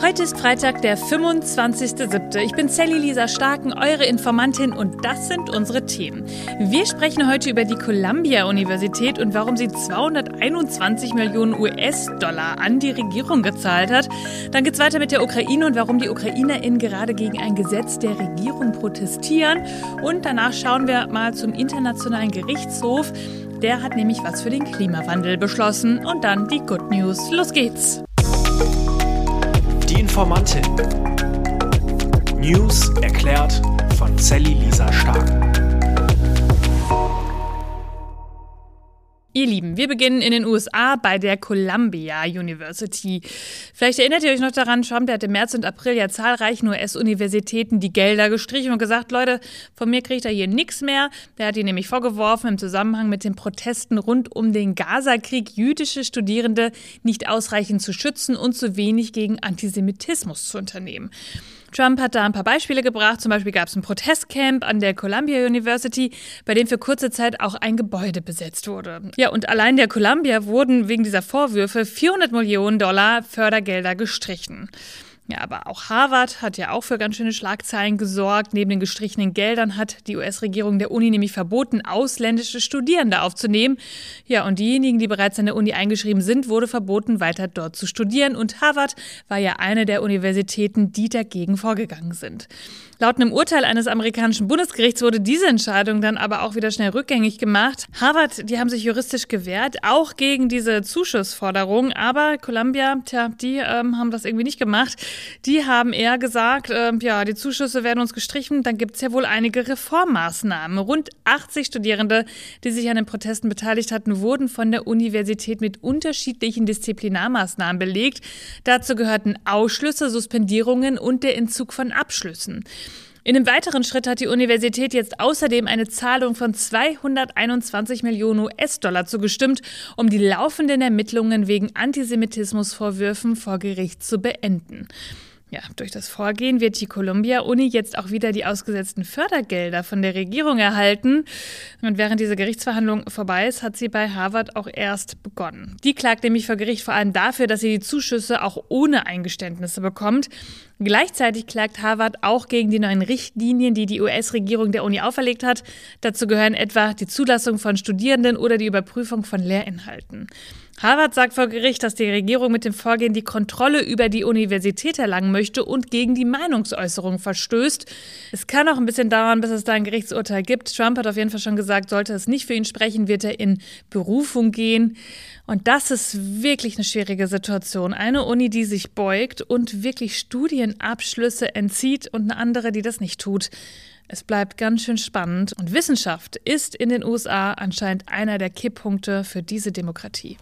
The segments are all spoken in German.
Heute ist Freitag, der 25.07. Ich bin Sally Lisa Starken, eure Informantin, und das sind unsere Themen. Wir sprechen heute über die Columbia-Universität und warum sie 221 Millionen US-Dollar an die Regierung gezahlt hat. Dann geht's weiter mit der Ukraine und warum die UkrainerInnen gerade gegen ein Gesetz der Regierung protestieren. Und danach schauen wir mal zum Internationalen Gerichtshof. Der hat nämlich was für den Klimawandel beschlossen. Und dann die Good News. Los geht's! Die Informantin. News erklärt von Sally Lisa Starken. Ihr Lieben, wir beginnen in den USA bei der Columbia University. Vielleicht erinnert ihr euch noch daran, Trump, der hat im März und April ja zahlreichen US-Universitäten die Gelder gestrichen und gesagt, Leute, von mir kriegt er hier nichts mehr. Der hat ihnen nämlich vorgeworfen, im Zusammenhang mit den Protesten rund um den Gaza-Krieg jüdische Studierende nicht ausreichend zu schützen und zu wenig gegen Antisemitismus zu unternehmen. Trump hat da ein paar Beispiele gebracht. Zum Beispiel gab es ein Protestcamp an der Columbia University, bei dem für kurze Zeit auch ein Gebäude besetzt wurde. Ja, und allein der Columbia wurden wegen dieser Vorwürfe 400 Millionen Dollar Fördergelder gestrichen. Ja, aber auch Harvard hat ja auch für ganz schöne Schlagzeilen gesorgt. Neben den gestrichenen Geldern hat die US-Regierung der Uni nämlich verboten, ausländische Studierende aufzunehmen. Ja, und diejenigen, die bereits an der Uni eingeschrieben sind, wurde verboten, weiter dort zu studieren. Und Harvard war ja eine der Universitäten, die dagegen vorgegangen sind. Laut einem Urteil eines amerikanischen Bundesgerichts wurde diese Entscheidung dann aber auch wieder schnell rückgängig gemacht. Harvard, die haben sich juristisch gewehrt, auch gegen diese Zuschussforderung. Aber Columbia, die haben das irgendwie nicht gemacht. Die haben eher gesagt, die Zuschüsse werden uns gestrichen, dann gibt es ja wohl einige Reformmaßnahmen. Rund 80 Studierende, die sich an den Protesten beteiligt hatten, wurden von der Universität mit unterschiedlichen Disziplinarmaßnahmen belegt. Dazu gehörten Ausschlüsse, Suspendierungen und der Entzug von Abschlüssen. In einem weiteren Schritt hat die Universität jetzt außerdem eine Zahlung von 221 Millionen US-Dollar zugestimmt, um die laufenden Ermittlungen wegen Antisemitismusvorwürfen vor Gericht zu beenden. Ja, durch das Vorgehen wird die Columbia-Uni jetzt auch wieder die ausgesetzten Fördergelder von der Regierung erhalten. Und während diese Gerichtsverhandlung vorbei ist, hat sie bei Harvard auch erst begonnen. Die klagt nämlich vor Gericht vor allem dafür, dass sie die Zuschüsse auch ohne Eingeständnisse bekommt. Gleichzeitig klagt Harvard auch gegen die neuen Richtlinien, die die US-Regierung der Uni auferlegt hat. Dazu gehören etwa die Zulassung von Studierenden oder die Überprüfung von Lehrinhalten. Harvard sagt vor Gericht, dass die Regierung mit dem Vorgehen die Kontrolle über die Universität erlangen möchte und gegen die Meinungsäußerung verstößt. Es kann auch ein bisschen dauern, bis es da ein Gerichtsurteil gibt. Trump hat auf jeden Fall schon gesagt, sollte es nicht für ihn sprechen, wird er in Berufung gehen. Und das ist wirklich eine schwierige Situation. Eine Uni, die sich beugt und wirklich Studienabschlüsse entzieht, und eine andere, die das nicht tut. Es bleibt ganz schön spannend. Und Wissenschaft ist in den USA anscheinend einer der Kipppunkte für diese Demokratie.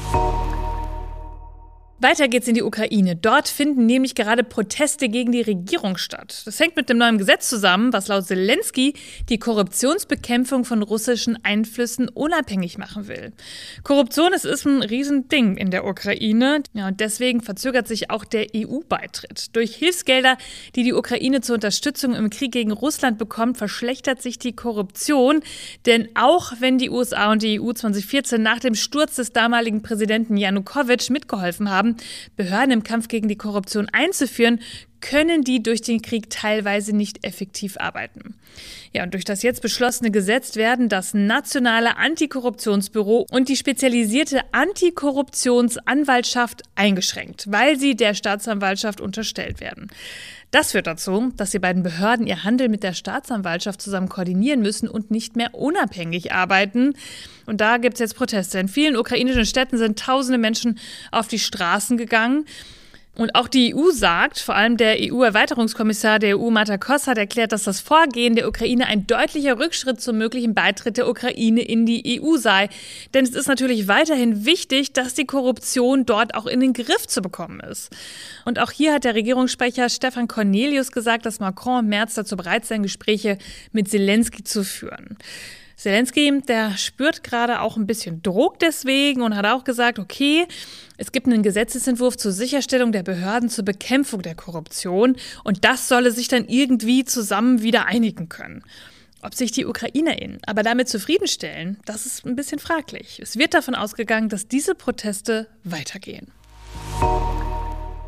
Weiter geht's in die Ukraine. Dort finden nämlich gerade Proteste gegen die Regierung statt. Das hängt mit dem neuen Gesetz zusammen, was laut Zelensky die Korruptionsbekämpfung von russischen Einflüssen unabhängig machen will. Korruption, es ist ein Riesending in der Ukraine. Ja, und deswegen verzögert sich auch der EU-Beitritt. Durch Hilfsgelder, die die Ukraine zur Unterstützung im Krieg gegen Russland bekommt, verschlechtert sich die Korruption. Denn auch wenn die USA und die EU 2014 nach dem Sturz des damaligen Präsidenten Janukowitsch mitgeholfen haben, Behörden im Kampf gegen die Korruption einzuführen, können die durch den Krieg teilweise nicht effektiv arbeiten. Ja, und durch das jetzt beschlossene Gesetz werden das Nationale Antikorruptionsbüro und die spezialisierte Antikorruptionsanwaltschaft eingeschränkt, weil sie der Staatsanwaltschaft unterstellt werden. Das führt dazu, dass die beiden Behörden ihr Handeln mit der Staatsanwaltschaft zusammen koordinieren müssen und nicht mehr unabhängig arbeiten. Und da gibt es jetzt Proteste. In vielen ukrainischen Städten sind tausende Menschen auf die Straßen gegangen. Und auch die EU sagt, vor allem der EU-Erweiterungskommissar der EU, Marta Koss, hat erklärt, dass das Vorgehen der Ukraine ein deutlicher Rückschritt zum möglichen Beitritt der Ukraine in die EU sei. Denn es ist natürlich weiterhin wichtig, dass die Korruption dort auch in den Griff zu bekommen ist. Und auch hier hat der Regierungssprecher Stefan Cornelius gesagt, dass Macron im März dazu bereit sei, Gespräche mit Zelensky zu führen. Zelensky, der spürt gerade auch ein bisschen Druck deswegen und hat auch gesagt, okay, es gibt einen Gesetzesentwurf zur Sicherstellung der Behörden zur Bekämpfung der Korruption und das solle sich dann irgendwie zusammen wieder einigen können. Ob sich die UkrainerInnen aber damit zufriedenstellen, das ist ein bisschen fraglich. Es wird davon ausgegangen, dass diese Proteste weitergehen.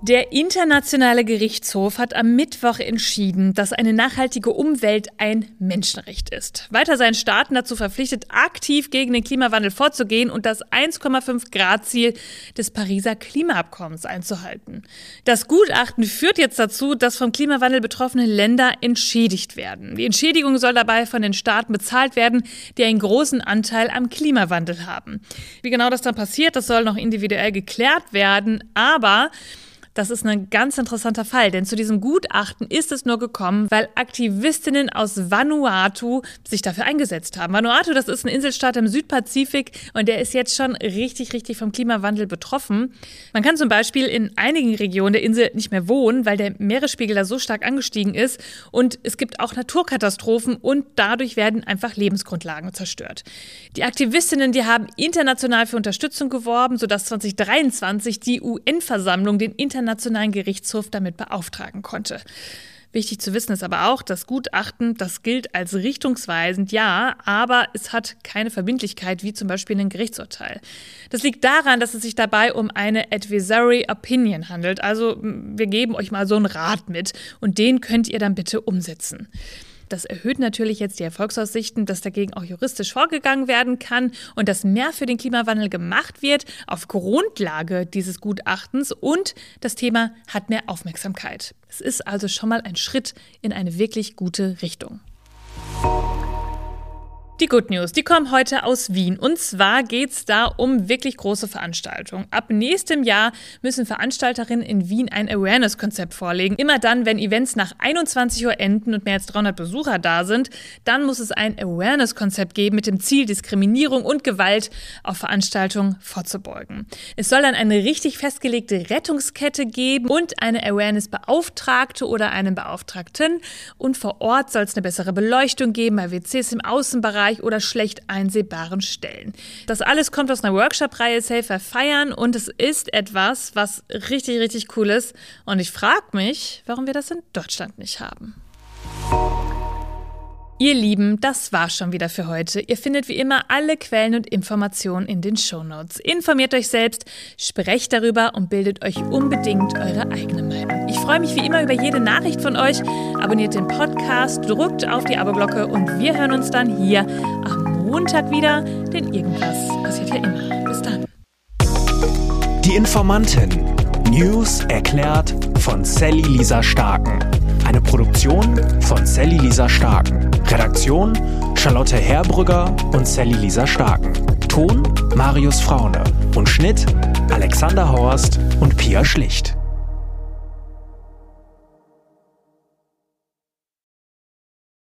Der Internationale Gerichtshof hat am Mittwoch entschieden, dass eine nachhaltige Umwelt ein Menschenrecht ist. Weiter seien Staaten dazu verpflichtet, aktiv gegen den Klimawandel vorzugehen und das 1,5-Grad-Ziel des Pariser Klimaabkommens einzuhalten. Das Gutachten führt jetzt dazu, dass vom Klimawandel betroffene Länder entschädigt werden. Die Entschädigung soll dabei von den Staaten bezahlt werden, die einen großen Anteil am Klimawandel haben. Wie genau das dann passiert, das soll noch individuell geklärt werden, aber das ist ein ganz interessanter Fall, denn zu diesem Gutachten ist es nur gekommen, weil Aktivistinnen aus Vanuatu sich dafür eingesetzt haben. Vanuatu, das ist ein Inselstaat im Südpazifik und der ist jetzt schon richtig vom Klimawandel betroffen. Man kann zum Beispiel in einigen Regionen der Insel nicht mehr wohnen, weil der Meeresspiegel da so stark angestiegen ist und es gibt auch Naturkatastrophen und dadurch werden einfach Lebensgrundlagen zerstört. Die Aktivistinnen, die haben international für Unterstützung geworben, sodass 2023 die UN-Versammlung den Internationalen Gerichtshof damit beauftragen konnte. Wichtig zu wissen ist aber auch, das Gutachten, das gilt als richtungsweisend, ja, aber es hat keine Verbindlichkeit, wie zum Beispiel ein Gerichtsurteil. Das liegt daran, dass es sich dabei um eine Advisory Opinion handelt. Also wir geben euch mal so einen Rat mit und den könnt ihr dann bitte umsetzen. Das erhöht natürlich jetzt die Erfolgsaussichten, dass dagegen auch juristisch vorgegangen werden kann und dass mehr für den Klimawandel gemacht wird auf Grundlage dieses Gutachtens und das Thema hat mehr Aufmerksamkeit. Es ist also schon mal ein Schritt in eine wirklich gute Richtung. Die Good News, die kommen heute aus Wien. Und zwar geht es da um wirklich große Veranstaltungen. Ab nächstem Jahr müssen Veranstalterinnen in Wien ein Awareness-Konzept vorlegen. Immer dann, wenn Events nach 21 Uhr enden und mehr als 300 Besucher da sind, dann muss es ein Awareness-Konzept geben mit dem Ziel, Diskriminierung und Gewalt auf Veranstaltungen vorzubeugen. Es soll dann eine richtig festgelegte Rettungskette geben und eine Awareness-Beauftragte oder einen Beauftragten. Und vor Ort soll es eine bessere Beleuchtung geben, bei WCs im Außenbereich oder schlecht einsehbaren Stellen. Das alles kommt aus einer Workshop-Reihe Safer Feiern und es ist etwas, was richtig cool ist. Und ich frage mich, warum wir das in Deutschland nicht haben. Ihr Lieben, das war's schon wieder für heute. Ihr findet wie immer alle Quellen und Informationen in den Shownotes. Informiert euch selbst, sprecht darüber und bildet euch unbedingt eure eigene Meinung. Ich freue mich wie immer über jede Nachricht von euch. Abonniert den Podcast, drückt auf die Abo-Glocke und wir hören uns dann hier am Montag wieder, denn irgendwas passiert ja immer. Bis dann. Die Informantin. News erklärt von Sally Lisa Starken. Eine Produktion von Sally Lisa Starken. Redaktion Charlotte Herbrügger und Sally Lisa Starken. Ton Marius Fraune und Schnitt Alexander Horst und Pia Schlicht.